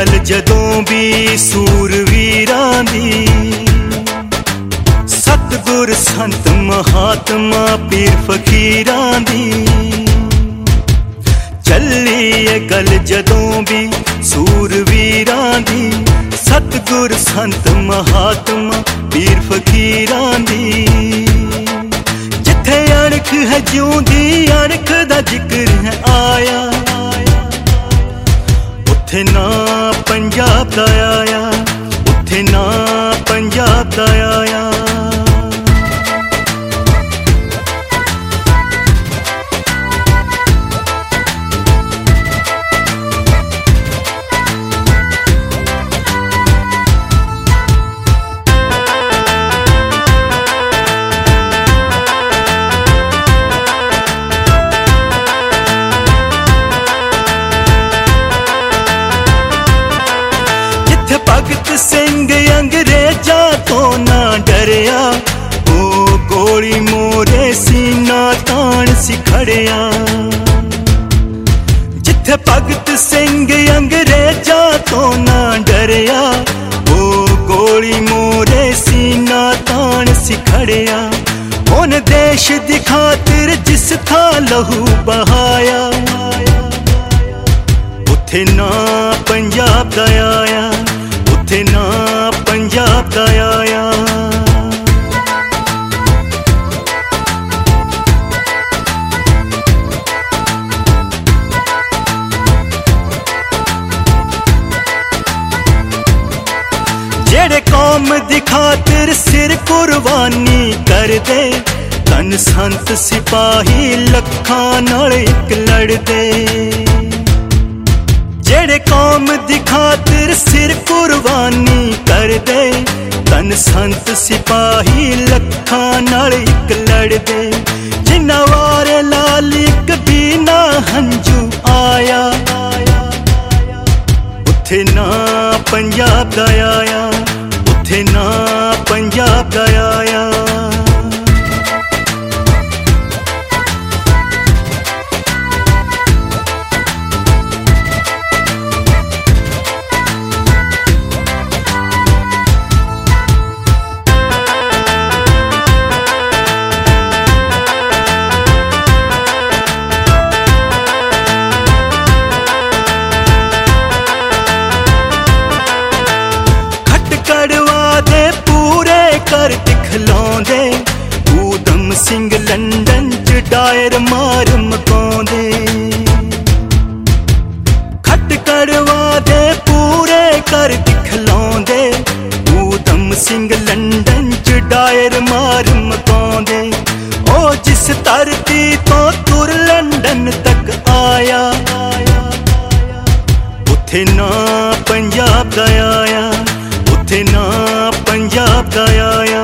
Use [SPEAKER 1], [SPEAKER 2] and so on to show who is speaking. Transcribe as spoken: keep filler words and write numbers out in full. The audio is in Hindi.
[SPEAKER 1] गल जदों भी सूरवीरां दी, सतगुर संत महात्मा पीर फकीरां दी। चली ए गल जदों भी सूरवीरां दी, सतगुर संत महात्मा पीर फकीरां दी। जिथे अणख है जिउंदी अणख दा जिक्र है आया, उथे ना पंजाब दा आया, उथे ना पंजाब दा आया। भगत सिंह अंग्रेजा तो ना डरिया, ओ गोली मोरे सीना तान सिखड़िया। जिथे भगत सिंह अंग्रेजा तो ना डरिया, ओ गोली मोरे सीना तान सिखड़िया। उन देश दी खातिर जिस था लहू बहाया, उथे ना पंजाब दा आया, उथे ना पंजाब दा आया। जेड़े कौम दी खातिर सिर कुर्बानी कर दे, तन संत सिपाही लखां नाल इक लड़दे। जेड़े कौम दी खातिर सिर कुर्बानी कर दे, तन संत सिपाही लखां नाल इक लड़दे। जिन्ना वारे लाली कभी ना हंजू आया, उथे ना पंजाब दा आया, उथे ना पंजाब दा आया। कर दिखलाउंदे ऊधम सिंह लंदन च डायर मार मकाउंदे। खट करवा दे पूरे कर दिखलाउंदे ऊधम सिंह लंदन च डायर मार मकाउंदे। ओ जिस धरती तो तुर लंदन तक आया, उथे ना पंजाब दा आया, उथे ना पंजाब दा आया।